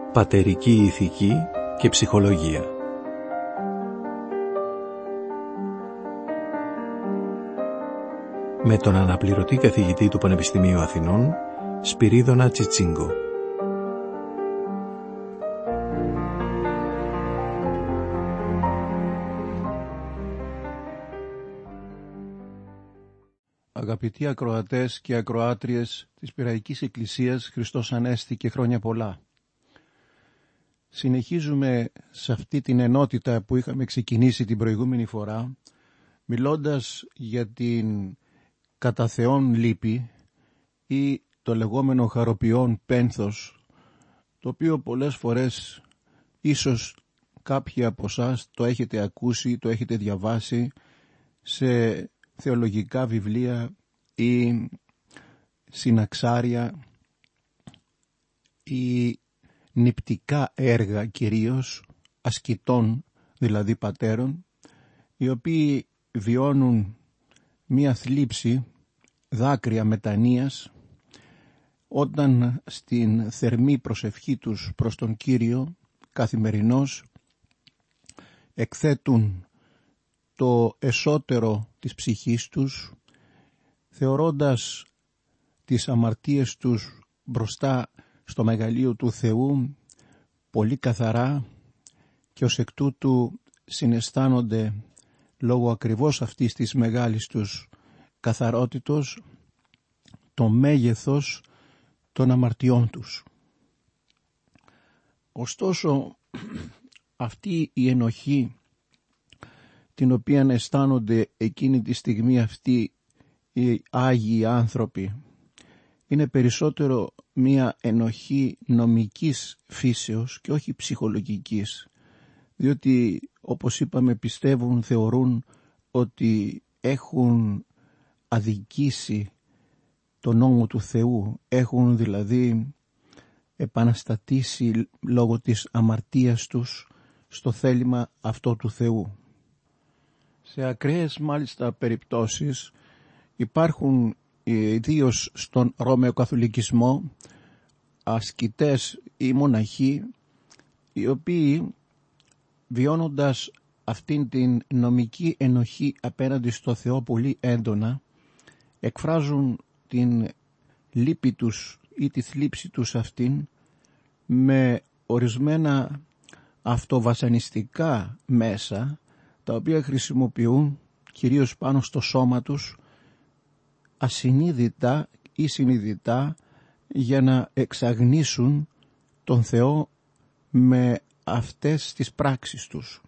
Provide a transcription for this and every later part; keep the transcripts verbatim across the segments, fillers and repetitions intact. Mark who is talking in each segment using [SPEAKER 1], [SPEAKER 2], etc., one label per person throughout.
[SPEAKER 1] Πατερική ηθική και ψυχολογία. Με τον αναπληρωτή καθηγητή του Πανεπιστημίου Αθηνών, Σπυρίδωνα Τσιτσίγκο.
[SPEAKER 2] Αγαπητοί ακροατές και ακροάτριες της Πειραϊκής Εκκλησίας, Χριστός Ανέστη και χρόνια πολλά. Συνεχίζουμε σε αυτή την ενότητα που είχαμε ξεκινήσει την προηγούμενη φορά, μιλώντας για την κατά Θεόν λύπη ή το λεγόμενο χαροποιών πένθος, το οποίο πολλές φορές ίσως κάποιοι από εσάς το έχετε ακούσει, το έχετε διαβάσει σε θεολογικά βιβλία ή συναξάρια ή νηπτικά έργα, κυρίως ασκητών, δηλαδή πατέρων, οι οποίοι βιώνουν μία θλίψη, δάκρυα μετανοίας, όταν στην θερμή προσευχή τους προς τον Κύριο καθημερινώς εκθέτουν το εσωτερό της ψυχής τους, θεωρώντας τις αμαρτίες τους μπροστά στο μεγαλείο του Θεού πολύ καθαρά, και ως εκ τούτου συναισθάνονται λόγω ακριβώς αυτής της μεγάλης τους καθαρότητος το μέγεθος των αμαρτιών τους. Ωστόσο, αυτή η ενοχή την οποία αισθάνονται εκείνη τη στιγμή αυτοί οι Άγιοι άνθρωποι είναι περισσότερο μία ενοχή νομικής φύσεως και όχι ψυχολογικής, διότι όπως είπαμε πιστεύουν, θεωρούν ότι έχουν αδικήσει τον νόμο του Θεού, έχουν δηλαδή επαναστατήσει λόγω της αμαρτίας τους στο θέλημα αυτό του Θεού. Σε ακραίες μάλιστα περιπτώσεις υπάρχουν ιδίως στον Ρωμαιοκαθολικισμό ασκητές ή μοναχοί, οι οποίοι βιώνοντας αυτήν την νομική ενοχή απέναντι στο Θεό πολύ έντονα, εκφράζουν την λύπη τους ή τη θλίψη τους αυτήν με ορισμένα αυτοβασανιστικά μέσα, τα οποία χρησιμοποιούν κυρίως πάνω στο σώμα τους, ασυνείδητα ή συνειδητά, για να εξαγνίσουν τον Θεό με αυτές τις πράξεις τους.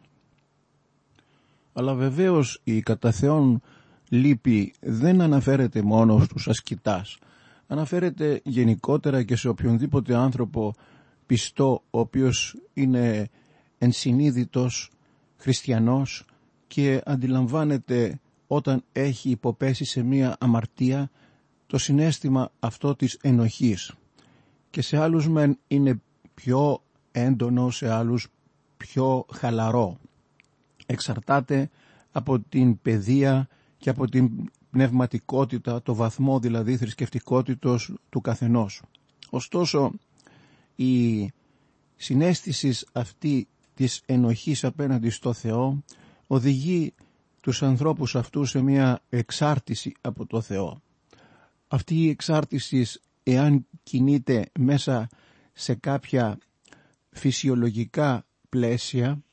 [SPEAKER 2] Αλλά βεβαίως η κατά Θεόν λύπη δεν αναφέρεται μόνο στους ασκητάς, αναφέρεται γενικότερα και σε οποιονδήποτε άνθρωπο πιστό, ο οποίος είναι ενσυνείδητος χριστιανός και αντιλαμβάνεται όταν έχει υποπέσει σε μία αμαρτία το συναίσθημα αυτό της ενοχής, και σε άλλους μεν είναι πιο έντονο, σε άλλους πιο χαλαρό. Εξαρτάται από την παιδεία και από την πνευματικότητα, το βαθμό δηλαδή θρησκευτικότητος του καθενός. Ωστόσο, η συναίσθηση αυτή της ενοχής απέναντι στο Θεό οδηγεί τους ανθρώπους αυτούς σε μια εξάρτηση από το Θεό. Αυτή η εξάρτηση, εάν κινείται μέσα σε κάποια φυσιολογικά πλαίσια,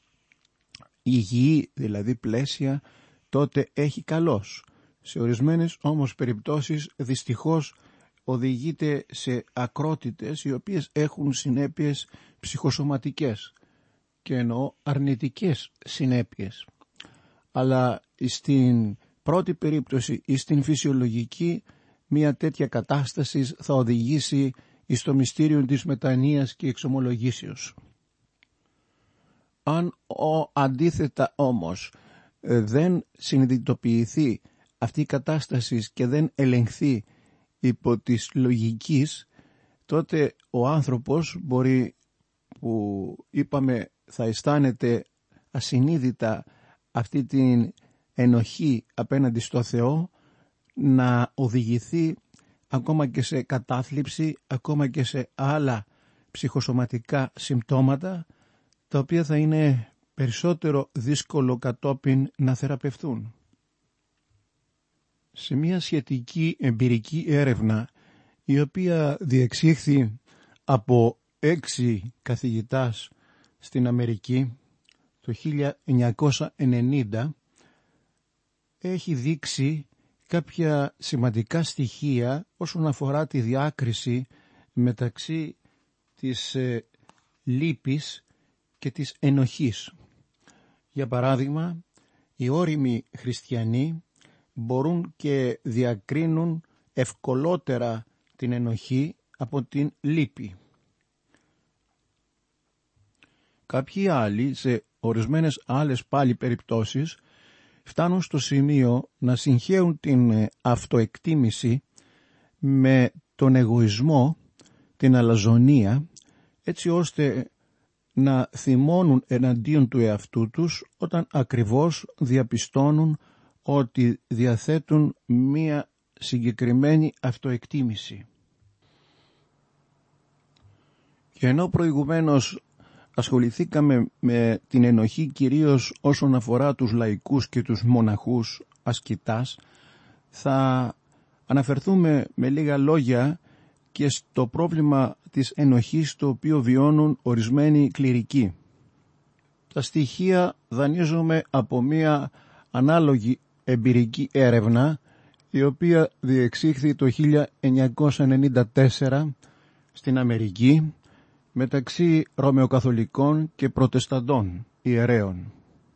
[SPEAKER 2] υγιή δηλαδή πλαίσια, τότε έχει καλώς. Σε ορισμένες όμως περιπτώσεις δυστυχώς οδηγείται σε ακρότητες, οι οποίες έχουν συνέπειες ψυχοσωματικές, και εννοώ αρνητικές συνέπειες. Αλλά στην πρώτη περίπτωση ή στην φυσιολογική, μια τέτοια κατάσταση θα οδηγήσει στο μυστήριο της μετανοίας και εξομολογήσεως. Αν ο, αντίθετα όμως δεν συνειδητοποιηθεί αυτή η κατάσταση και δεν ελεγχθεί υπό της λογικής, τότε ο άνθρωπος μπορεί, που είπαμε θα αισθάνεται ασυνείδητα αυτή την ενοχή απέναντι στο Θεό, να οδηγηθεί ακόμα και σε κατάθλιψη, ακόμα και σε άλλα ψυχοσωματικά συμπτώματα, τα οποία θα είναι περισσότερο δύσκολο κατόπιν να θεραπευθούν. Σε μια σχετική εμπειρική έρευνα, η οποία διεξήχθη από έξι καθηγητάς στην Αμερική το χίλια εννιακόσια ενενήντα, έχει δείξει κάποια σημαντικά στοιχεία όσον αφορά τη διάκριση μεταξύ της ε, λύπης και της ενοχής. Για παράδειγμα, οι όριμοι χριστιανοί μπορούν και διακρίνουν ευκολότερα την ενοχή από την λύπη. Κάποιοι άλλοι, σε ορισμένες άλλες πάλι περιπτώσεις, φτάνουν στο σημείο να συγχέουν την αυτοεκτίμηση με τον εγωισμό, την αλαζονία, έτσι ώστε να θυμώνουν εναντίον του εαυτού τους όταν ακριβώς διαπιστώνουν ότι διαθέτουν μία συγκεκριμένη αυτοεκτίμηση. Και ενώ προηγουμένως ασχοληθήκαμε με την ενοχή κυρίως όσον αφορά τους λαϊκούς και τους μοναχούς ασκητάς, θα αναφερθούμε με λίγα λόγια και στο πρόβλημα της ενοχής το οποίο βιώνουν ορισμένοι κληρικοί. Τα στοιχεία δανείζομαι από μία ανάλογη εμπειρική έρευνα, η οποία διεξήχθη το χίλια εννιακόσια ενενήντα τέσσερα στην Αμερική μεταξύ Ρωμαιοκαθολικών και Προτεσταντών ιερέων.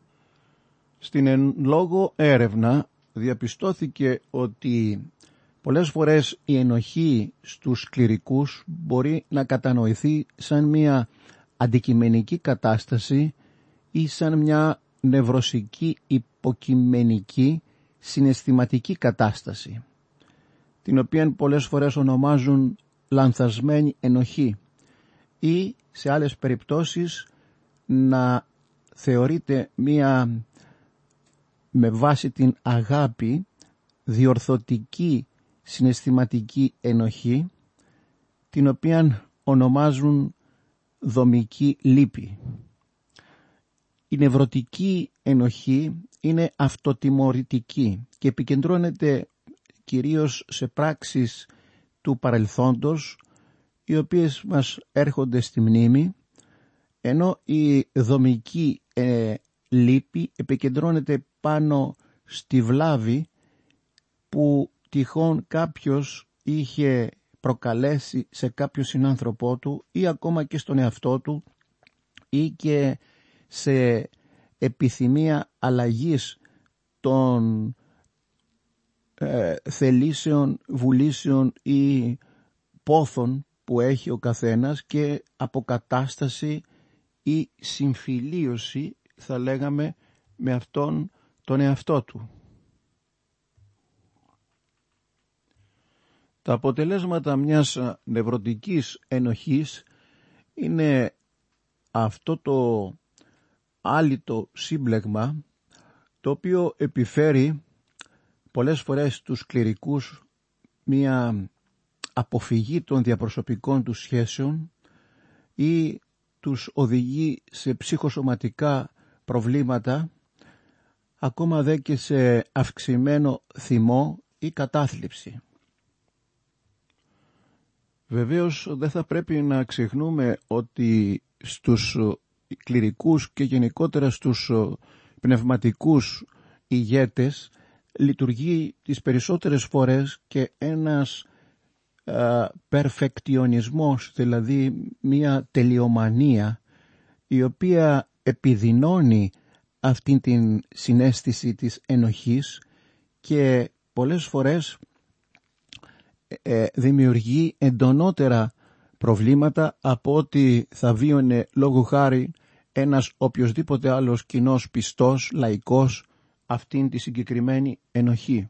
[SPEAKER 2] Στην εν λόγω έρευνα διαπιστώθηκε ότι πολλές φορές η ενοχή στους κληρικούς μπορεί να κατανοηθεί σαν μια αντικειμενική κατάσταση ή σαν μια νευρωσική υποκειμενική συναισθηματική κατάσταση, την οποία πολλές φορές ονομάζουν λανθασμένη ενοχή, ή σε άλλες περιπτώσεις να θεωρείται μία με βάση την αγάπη διορθωτική συναισθηματική ενοχή, την οποία ονομάζουν δομική λύπη. Η νευρωτική ενοχή είναι αυτοτιμωρητική και επικεντρώνεται κυρίως σε πράξεις του παρελθόντος, οι οποίες μας έρχονται στη μνήμη, ενώ η δομική ε, λύπη επικεντρώνεται πάνω στη βλάβη που τυχόν κάποιος είχε προκαλέσει σε κάποιο συνάνθρωπό του ή ακόμα και στον εαυτό του, ή και σε επιθυμία αλλαγής των ε, θελήσεων, βουλήσεων ή πόθων που έχει ο καθένας και αποκατάσταση ή συμφιλίωση, θα λέγαμε, με αυτόν τον εαυτό του. Τα αποτελέσματα μιας νευρωτικής ενοχής είναι αυτό το άλυτο σύμπλεγμα, το οποίο επιφέρει πολλές φορές τους κληρικούς μια αποφυγή των διαπροσωπικών τους σχέσεων ή τους οδηγεί σε ψυχοσωματικά προβλήματα, ακόμα δε και σε αυξημένο θυμό ή κατάθλιψη. Βεβαίως δεν θα πρέπει να ξεχνούμε ότι στους κληρικούς και γενικότερα στους πνευματικούς ηγέτες λειτουργεί τις περισσότερες φορές και ένας α, περφεκτιονισμός, δηλαδή μια τελειομανία, η οποία επιδεινώνει αυτήν την συναίσθηση της ενοχής και πολλές φορές ε, δημιουργεί εντονότερα προβλήματα από ότι θα βίωνε λόγου χάρη ένας οποιοσδήποτε άλλος κοινός πιστός, λαϊκός, αυτήν τη συγκεκριμένη ενοχή.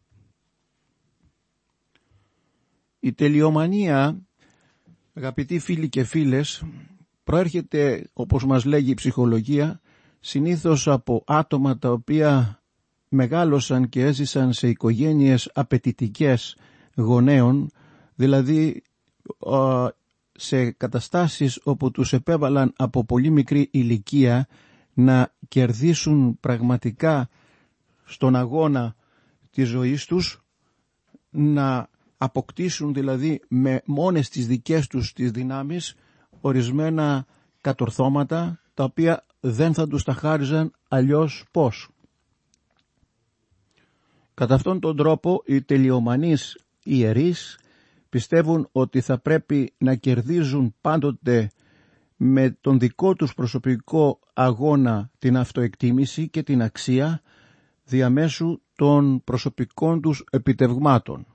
[SPEAKER 2] Η τελειομανία, αγαπητοί φίλοι και φίλες, προέρχεται, όπως μας λέγει η ψυχολογία, συνήθως από άτομα τα οποία μεγάλωσαν και έζησαν σε οικογένειες απαιτητικές γονέων, δηλαδή σε καταστάσεις όπου τους επέβαλαν από πολύ μικρή ηλικία να κερδίσουν πραγματικά στον αγώνα της ζωής τους, να αποκτήσουν δηλαδή με μόνες τις δικές τους τις δυνάμεις ορισμένα κατορθώματα τα οποία δεν θα τους τα χάριζαν αλλιώς πώς. Κατά αυτόν τον τρόπο οι τελειομανείς ιερείς πιστεύουν ότι θα πρέπει να κερδίζουν πάντοτε με τον δικό τους προσωπικό αγώνα την αυτοεκτίμηση και την αξία διαμέσου των προσωπικών τους επιτευγμάτων.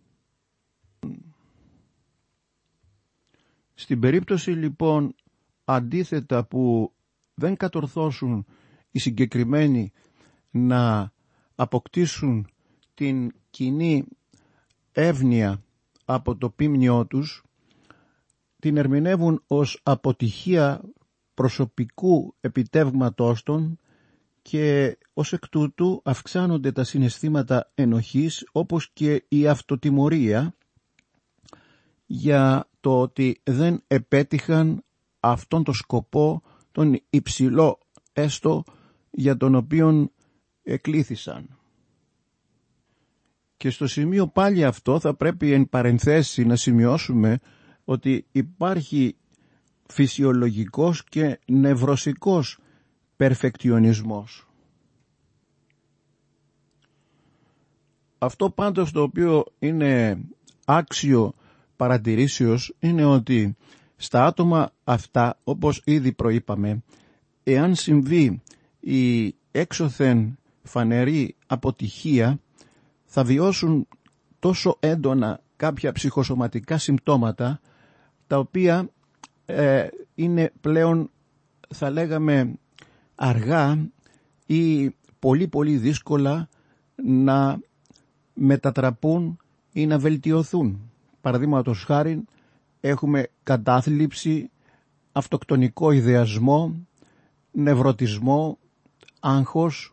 [SPEAKER 2] Στην περίπτωση λοιπόν αντίθετα που δεν κατορθώσουν οι συγκεκριμένοι να αποκτήσουν την κοινή εύνοια από το πίμνιό τους, την ερμηνεύουν ως αποτυχία προσωπικού επιτεύγματός των και ως εκ τούτου αυξάνονται τα συναισθήματα ενοχής όπως και η αυτοτιμωρία για το ότι δεν επέτυχαν αυτόν τον σκοπό, τον υψηλό έστω για τον οποίον εκλήθησαν. Και στο σημείο πάλι αυτό θα πρέπει εν παρενθέσει να σημειώσουμε ότι υπάρχει φυσιολογικός και νευρωσικός περφεκτιονισμός. Αυτό πάντως το οποίο είναι άξιο παρατηρήσεως είναι ότι στα άτομα αυτά, όπως ήδη προείπαμε, εάν συμβεί η έξωθεν φανερή αποτυχία, θα βιώσουν τόσο έντονα κάποια ψυχοσωματικά συμπτώματα, τα οποία ε, είναι πλέον, θα λέγαμε, αργά ή πολύ πολύ δύσκολα να μετατραπούν ή να βελτιωθούν. Παραδείγματος χάριν, έχουμε κατάθλιψη, αυτοκτονικό ιδεασμό, νευρωτισμό, άγχος,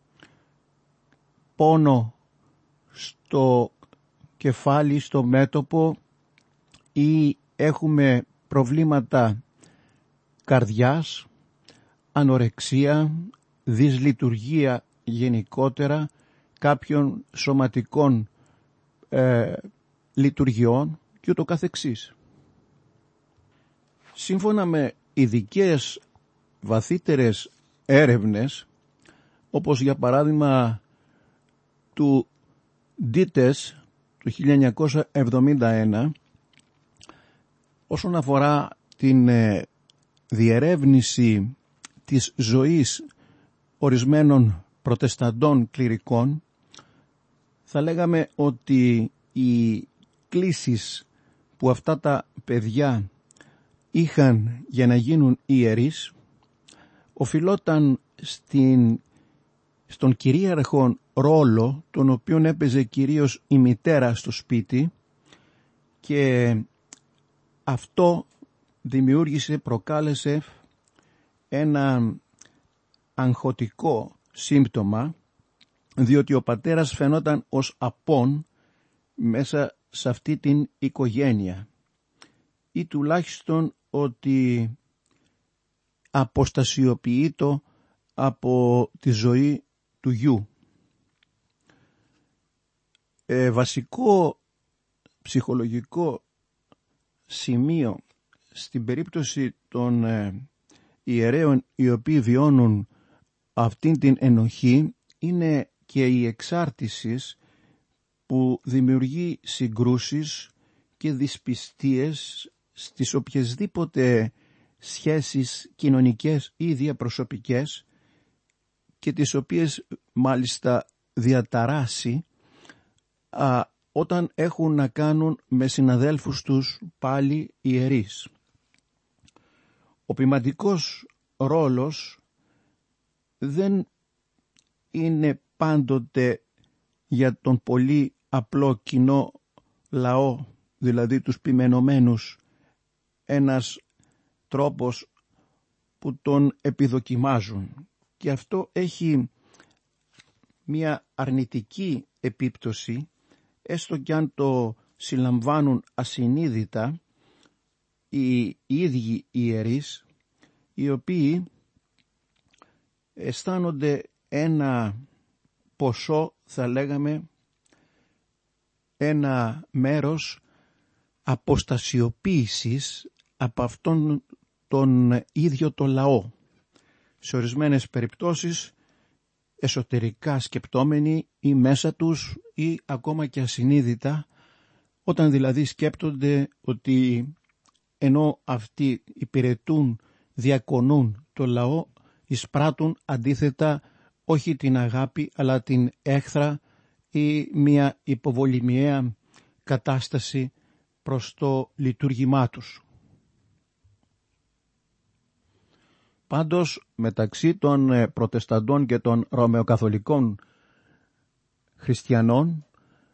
[SPEAKER 2] πόνο στο κεφάλι, στο μέτωπο, ή έχουμε προβλήματα καρδιάς, ανορεξία, δυσλειτουργία γενικότερα κάποιων σωματικών ε, λειτουργιών και ούτω καθεξής. Σύμφωνα με ειδικές βαθύτερες έρευνες, όπως για παράδειγμα του Ντίτες του χίλια εννιακόσια εβδομήντα ένα, όσον αφορά την ε, διερεύνηση της ζωής ορισμένων προτεσταντών κληρικών, θα λέγαμε ότι οι κλήσεις που αυτά τα παιδιά είχαν για να γίνουν ιερείς οφειλόταν στην, στον κυρίαρχο ρόλο τον οποίον έπαιζε κυρίως η μητέρα στο σπίτι, και αυτό δημιούργησε, προκάλεσε ένα αγχωτικό σύμπτωμα, διότι ο πατέρας φαινόταν ως απόν μέσα σε αυτή την οικογένεια, ή τουλάχιστον ότι αποστασιοποιείτο από τη ζωή του γιου. Ε, βασικό ψυχολογικό σημείο στην περίπτωση των ε, ιερέων οι οποίοι βιώνουν αυτήν την ενοχή είναι και η εξάρτηση που δημιουργεί συγκρούσεις και δυσπιστίες στις οποιασδήποτε σχέσεις κοινωνικές ή διαπροσωπικές, και τις οποίες μάλιστα διαταράσει α, όταν έχουν να κάνουν με συναδέλφους τους πάλι ιερείς. Ο ποιηματικός ρόλος δεν είναι πάντοτε για τον πολύ απλό κοινό λαό, δηλαδή τους ποιμενωμένους, ένας τρόπος που τον επιδοκιμάζουν, και αυτό έχει μια αρνητική επίπτωση, έστω κι αν το συλλαμβάνουν ασυνείδητα οι ίδιοι ιερείς, οι οποίοι αισθάνονται ένα ποσό, θα λέγαμε, ένα μέρος αποστασιοποίησης από αυτόν τον ίδιο το λαό. Σε ορισμένες περιπτώσεις εσωτερικά σκεπτόμενοι ή μέσα τους ή ακόμα και ασυνείδητα, όταν δηλαδή σκέπτονται ότι ενώ αυτοί υπηρετούν, διακονούν το λαό, εισπράττουν αντίθετα όχι την αγάπη αλλά την έχθρα ή μια υποβολημιαία κατάσταση προς το λειτουργήμά τους. Πάντως, μεταξύ των προτεσταντών και των ρωμαιοκαθολικών χριστιανών,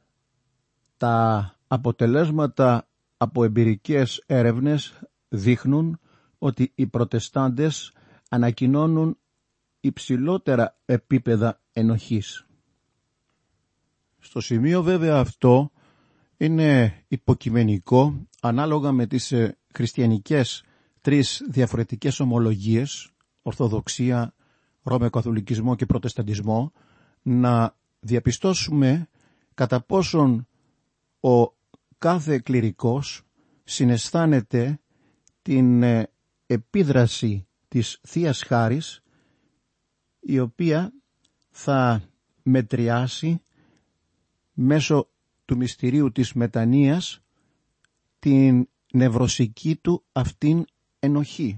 [SPEAKER 2] τα αποτελέσματα από εμπειρικές έρευνες δείχνουν ότι οι προτεστάντες ανακοινώνουν υψηλότερα επίπεδα ενοχής. Στο σημείο βέβαια αυτό είναι υποκειμενικό ανάλογα με τις χριστιανικές τρεις διαφορετικές ομολογίες, Ορθοδοξία, Ρωμαιοκαθολικισμό και Προτεσταντισμό, να διαπιστώσουμε κατά πόσον ο κάθε κληρικός συναισθάνεται την επίδραση της Θείας Χάρις, η οποία θα μετριάσει μέσω του μυστηρίου της μετανοίας την νευρωσική του αυτήν ενοχή.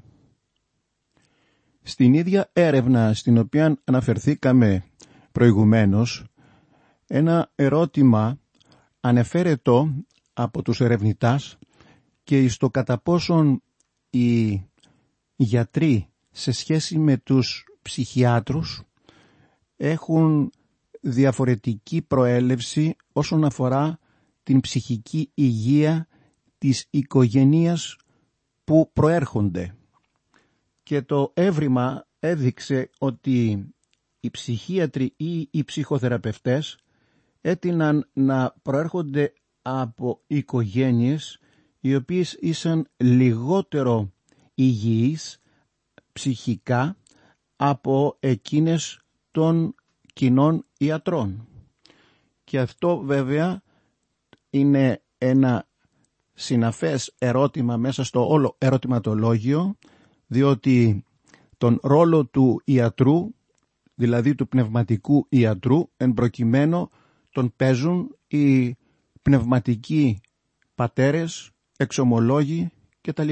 [SPEAKER 2] Στην ίδια έρευνα στην οποία αναφερθήκαμε προηγουμένως, ένα ερώτημα ανεφέρετο από τους ερευνητάς και στο κατά πόσον οι γιατροί σε σχέση με τους ψυχιάτρους έχουν διαφορετική προέλευση όσον αφορά την ψυχική υγεία της οικογένειας που προέρχονται. Και το έβριμα έδειξε ότι οι ψυχίατροι ή οι ψυχοθεραπευτές έτειναν να προέρχονται από οικογένειες οι οποίες ήσαν λιγότερο υγιείς ψυχικά από εκείνες των κοινών ιατρών. Και αυτό βέβαια είναι ένα συναφές ερώτημα μέσα στο όλο ερωτηματολόγιο, διότι τον ρόλο του ιατρού, δηλαδή του πνευματικού ιατρού, εν προκειμένου τον παίζουν οι πνευματικοί πατέρες, εξομολόγοι κτλ.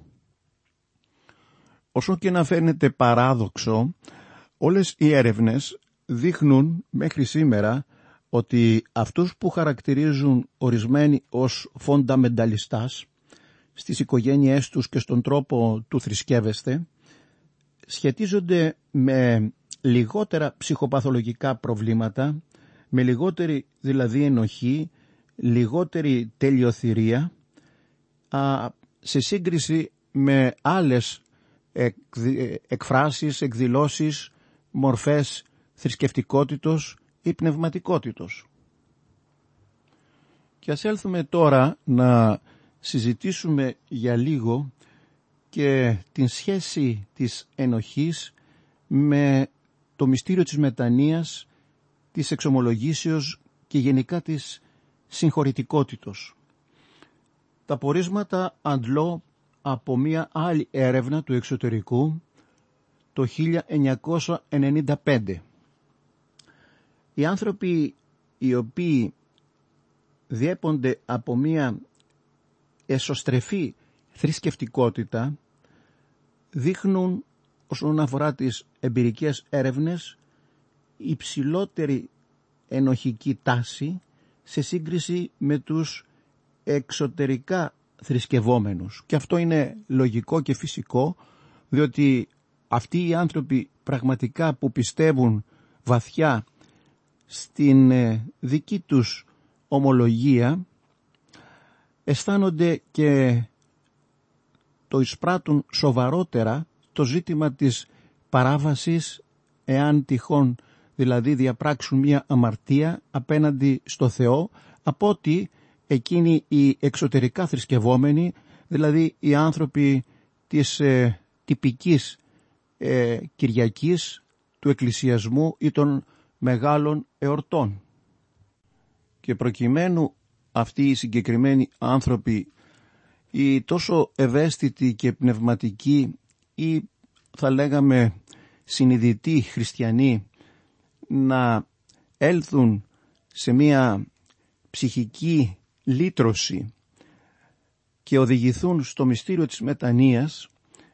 [SPEAKER 2] Όσο και να φαίνεται παράδοξο, όλες οι έρευνες δείχνουν μέχρι σήμερα ότι αυτούς που χαρακτηρίζουν ορισμένοι ως φονταμενταλιστάς στις οικογένειές τους και στον τρόπο του θρησκεύεστε σχετίζονται με λιγότερα ψυχοπαθολογικά προβλήματα, με λιγότερη δηλαδή ενοχή, λιγότερη τελειοθυρία σε σύγκριση με άλλες εκφράσεις, εκδηλώσεις, μορφές θρησκευτικότητος ή πνευματικότητος. Και ας έλθουμε τώρα να συζητήσουμε για λίγο και την σχέση της ενοχής με το μυστήριο της μετανοίας, της εξομολογήσεως και γενικά της συγχωρητικότητος. Τα πορίσματα αντλώ από μία άλλη έρευνα του εξωτερικού το χίλια εννιακόσια ενενήντα πέντε. Οι άνθρωποι οι οποίοι διέπονται από μία εσωστρεφή θρησκευτικότητα δείχνουν όσον αφορά τις εμπειρικές έρευνες υψηλότερη ενοχική τάση σε σύγκριση με τους εξωτερικά θρησκευόμενους. Και αυτό είναι λογικό και φυσικό, διότι αυτοί οι άνθρωποι πραγματικά που πιστεύουν βαθιά στην δική τους ομολογία αισθάνονται και το εισπράττουν σοβαρότερα το ζήτημα της παράβασης, εάν τυχόν δηλαδή διαπράξουν μια αμαρτία απέναντι στο Θεό, από ότι εκείνοι οι εξωτερικά θρησκευόμενοι δηλαδή οι άνθρωποι της ε, τυπικής ε, Κυριακής, του εκκλησιασμού ή των μεγάλων εορτών. Και προκειμένου αυτοί οι συγκεκριμένοι άνθρωποι, οι τόσο ευαίσθητοι και πνευματικοί ή θα λέγαμε συνειδητοί χριστιανοί, να έλθουν σε μια ψυχική λύτρωση και οδηγηθούν στο μυστήριο της μετανοίας,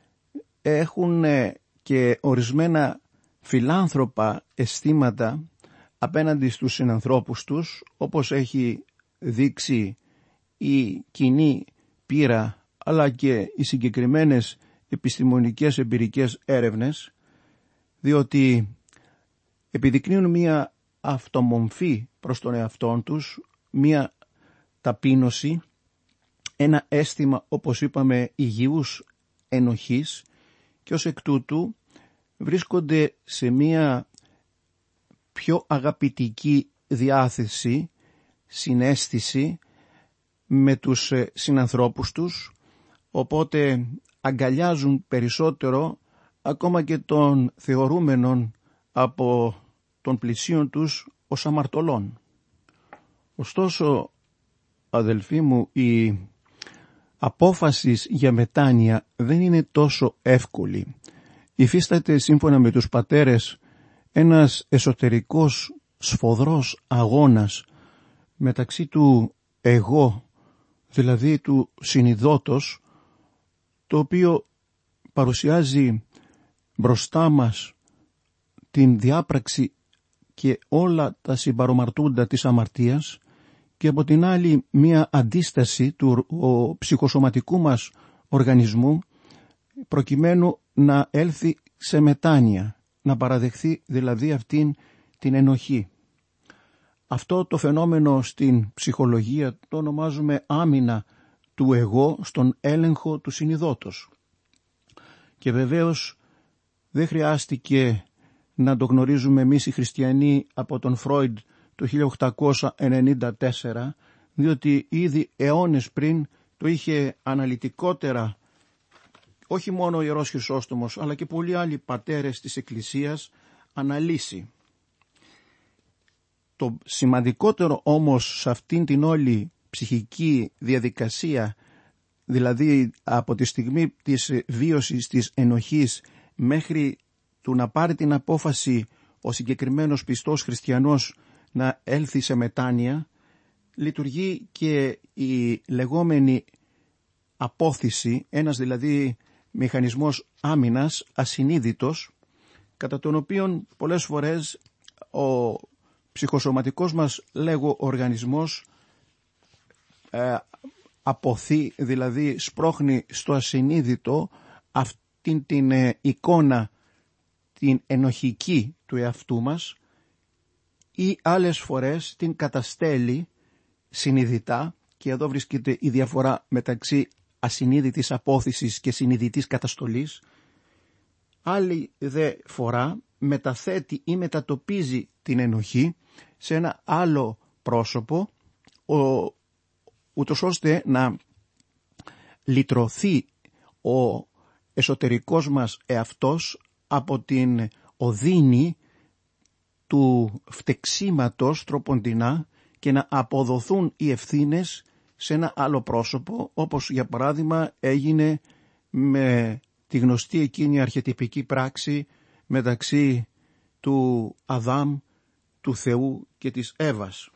[SPEAKER 2] έχουν και ορισμένα φιλάνθρωπα αισθήματα απέναντι στους συνανθρώπους τους, όπως έχει δείξει η κοινή πείρα αλλά και οι συγκεκριμένες επιστημονικές εμπειρικές έρευνες, διότι επιδεικνύουν μία αυτομομφή προς τον εαυτόν τους, μία ταπείνωση, ένα αίσθημα, όπως είπαμε, υγιούς ενοχής, και ως εκ τούτου βρίσκονται σε μία πιο αγαπητική διάθεση, συναίσθηση με τους συνανθρώπους τους, οπότε αγκαλιάζουν περισσότερο ακόμα και τον θεωρούμενον από των πλησίων τους ως αμαρτωλών. Ωστόσο, αδελφοί μου, η απόφαση για μετάνοια δεν είναι τόσο εύκολη. Υφίσταται, σύμφωνα με τους πατέρες, ένας εσωτερικός σφοδρός αγώνας μεταξύ του εγώ, δηλαδή του συνειδότος, το οποίο παρουσιάζει μπροστά μας την διάπραξη και όλα τα συμπαρομαρτούντα της αμαρτίας, και από την άλλη μία αντίσταση του ο, ψυχοσωματικού μας οργανισμού, προκειμένου να έλθει σε μετάνοια, να παραδεχθεί δηλαδή αυτήν την ενοχή. Αυτό το φαινόμενο στην ψυχολογία το ονομάζουμε άμυνα του εγώ στον έλεγχο του συνειδότος. Και βεβαίως δεν χρειάστηκε να το γνωρίζουμε εμείς οι χριστιανοί από τον Φρόιντ το χίλια οκτακόσια ενενήντα τέσσερα, διότι ήδη αιώνες πριν το είχε αναλυτικότερα όχι μόνο ο Ιερός Χρυσόστομος, αλλά και πολλοί άλλοι πατέρες της Εκκλησίας αναλύσει. Το σημαντικότερο όμως σε αυτήν την όλη ψυχική διαδικασία, δηλαδή από τη στιγμή της βίωσης της ενοχής μέχρι του να πάρει την απόφαση ο συγκεκριμένος πιστός χριστιανός να έλθει σε μετάνοια, λειτουργεί και η λεγόμενη απόθυση, ένας δηλαδή μηχανισμός άμυνας ασυνείδητος, κατά τον οποίο πολλές φορές ο ψυχοσωματικός μας λέγω οργανισμός ε, αποθεί, δηλαδή σπρώχνει στο ασυνείδητο αυτήν την ε, εικόνα την ενοχική του εαυτού μας, ή άλλες φορές την καταστέλει συνειδητά, και εδώ βρίσκεται η διαφορά μεταξύ ασυνείδητης απόθυσης και συνειδητής καταστολής. Άλλη δε φορά μεταθέτει ή μετατοπίζει την ενοχή σε ένα άλλο πρόσωπο, ο, ούτως ώστε να λυτρωθεί ο εσωτερικός μας εαυτός από την οδύνη του φτεξίματος τροποντινά και να αποδοθούν οι ευθύνες σε ένα άλλο πρόσωπο, όπως για παράδειγμα έγινε με τη γνωστή εκείνη αρχετυπική πράξη μεταξύ του Αδάμ, του Θεού και της Εύας.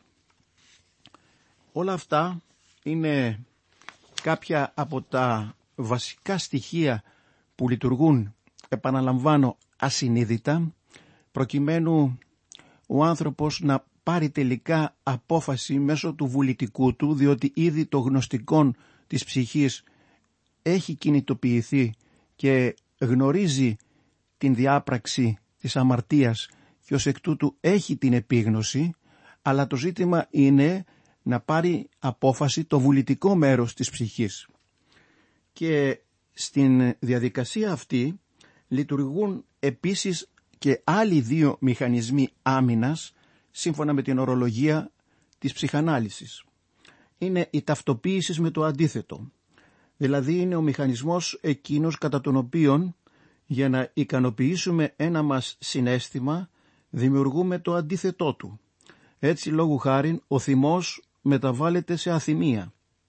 [SPEAKER 2] Όλα αυτά είναι κάποια από τα βασικά στοιχεία που λειτουργούν, επαναλαμβάνω, ασυνείδητα, προκειμένου ο άνθρωπος να πάρει τελικά απόφαση μέσω του βουλητικού του, διότι ήδη το γνωστικόν της ψυχής έχει κινητοποιηθεί και γνωρίζει την διάπραξη της αμαρτίας και ως εκ τούτου έχει την επίγνωση, αλλά το ζήτημα είναι να πάρει απόφαση το βουλητικό μέρος της ψυχής. Και στην διαδικασία αυτή λειτουργούν επίσης και άλλοι δύο μηχανισμοί άμυνας, σύμφωνα με την ορολογία της ψυχανάλυσης. Είναι η ταυτοποίηση με το αντίθετο. Δηλαδή είναι ο μηχανισμός εκείνος κατά τον οποίο για να ικανοποιήσουμε ένα μας συναίσθημα δημιουργούμε το αντίθετό του. Έτσι λόγου χάριν ο θυμός μεταβάλλεται σε αθυμία.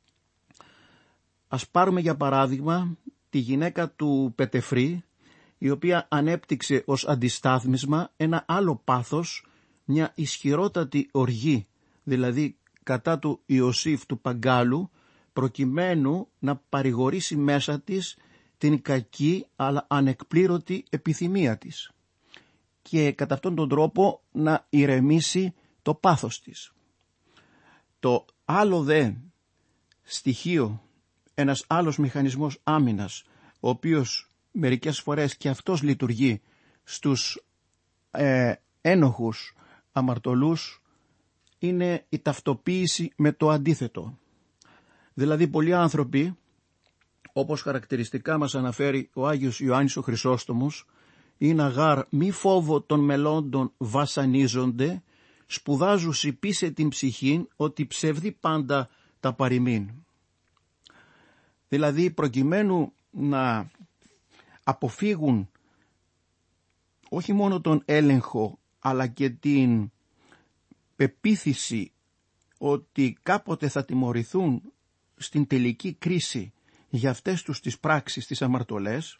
[SPEAKER 2] Ας πάρουμε για παράδειγμα τη γυναίκα του Πετεφρή, η οποία ανέπτυξε ως αντιστάθμισμα ένα άλλο πάθος, μια ισχυρότατη οργή, δηλαδή κατά του Ιωσήφ του Παγκάλου, προκειμένου να παρηγορήσει μέσα της την κακή αλλά ανεκπλήρωτη επιθυμία της και κατά αυτόν τον τρόπο να ηρεμήσει το πάθος της. Το άλλο δε στοιχείο, ένας άλλος μηχανισμός άμυνας, ο οποίος μερικές φορές και αυτός λειτουργεί στους ε, ένοχους αμαρτωλούς, είναι η ταυτοποίηση με το αντίθετο. Δηλαδή πολλοί άνθρωποι, όπως χαρακτηριστικά μας αναφέρει ο Άγιος Ιωάννης ο Χρυσόστομος, είναι αγάρ μη φόβο των μελώντων βασανίζονται, σπουδάζουσι πείσε την ψυχήν ότι ψευδή πάντα τα παροιμήν. Δηλαδή προκειμένου να αποφύγουν όχι μόνο τον έλεγχο αλλά και την πεποίθηση ότι κάποτε θα τιμωρηθούν στην τελική κρίση για αυτές τους τις πράξεις, τις αμαρτωλές,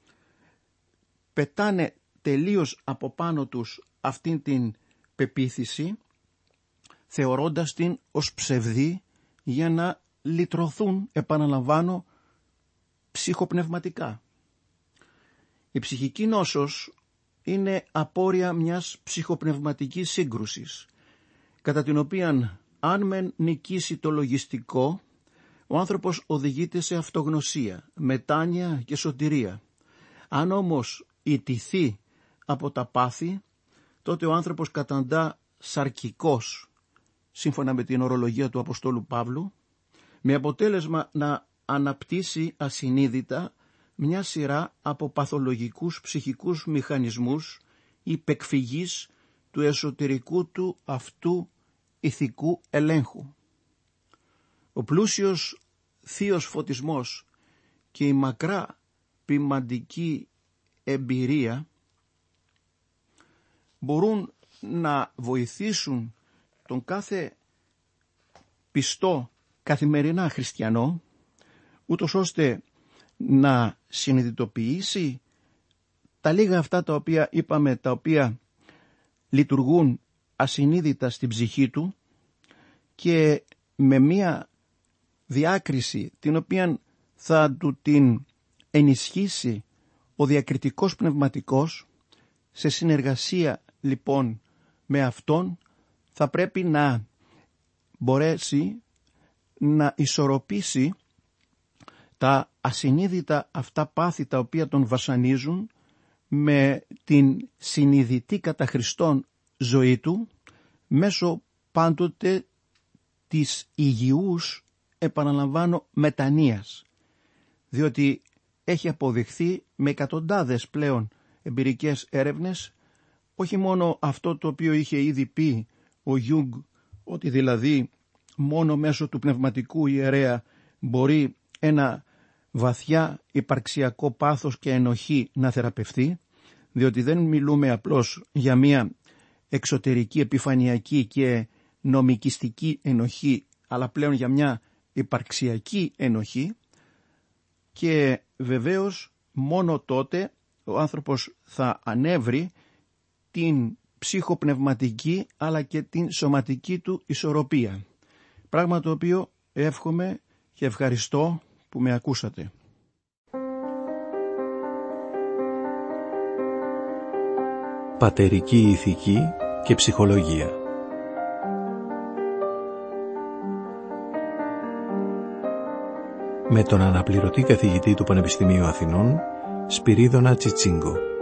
[SPEAKER 2] πετάνε τελείως από πάνω τους αυτήν την πεποίθηση, θεωρώντας την ως ψευδή για να λυτρωθούν, επαναλαμβάνω, ψυχοπνευματικά. Η ψυχική νόσος είναι απόρρια μιας ψυχοπνευματικής σύγκρουσης, κατά την οποία αν μεν νικήσει το λογιστικό, ο άνθρωπος οδηγείται σε αυτογνωσία, μετάνοια και σωτηρία. Αν όμως ηττηθεί από τα πάθη, τότε ο άνθρωπος καταντά σαρκικός, σύμφωνα με την ορολογία του Αποστόλου Παύλου, με αποτέλεσμα να αναπτύσσει ασυνείδητα μια σειρά από παθολογικούς ψυχικούς μηχανισμούς υπεκφυγής του εσωτερικού του αυτού ηθικού ελέγχου. Ο πλούσιος θείος φωτισμός και η μακρά ποιμαντική εμπειρία μπορούν να βοηθήσουν τον κάθε πιστό καθημερινά χριστιανό, ούτως ώστε να συνειδητοποιήσει τα λίγα αυτά τα οποία είπαμε, τα οποία λειτουργούν ασυνείδητα στην ψυχή του, και με μία διάκριση την οποία θα του την ενισχύσει ο διακριτικός πνευματικός, σε συνεργασία λοιπόν με αυτόν θα πρέπει να μπορέσει να ισορροπήσει τα ασυνείδητα αυτά πάθη τα οποία τον βασανίζουν με την συνειδητή κατά Χριστόν ζωή του, μέσω πάντοτε της υγιούς, επαναλαμβάνω, μετανοίας, διότι έχει αποδειχθεί με εκατοντάδες πλέον εμπειρικές έρευνες όχι μόνο αυτό το οποίο είχε ήδη πει ο Γιούγκ, ότι δηλαδή μόνο μέσω του πνευματικού ιερέα μπορεί ένα βαθιά υπαρξιακό πάθος και ενοχή να θεραπευτεί, διότι δεν μιλούμε απλώς για μια εξωτερική επιφανειακή και νομικιστική ενοχή, αλλά πλέον για μια υπαρξιακή ενοχή, και βεβαίως μόνο τότε ο άνθρωπος θα ανέβρει την ψυχοπνευματική αλλά και την σωματική του ισορροπία. Πράγμα το οποίο εύχομαι και ευχαριστώ που με ακούσατε.
[SPEAKER 1] Πατερική ηθική και ψυχολογία. Με τον αναπληρωτή καθηγητή του Πανεπιστημίου Αθηνών, Σπυρίδωνα Τσιτσίγκο.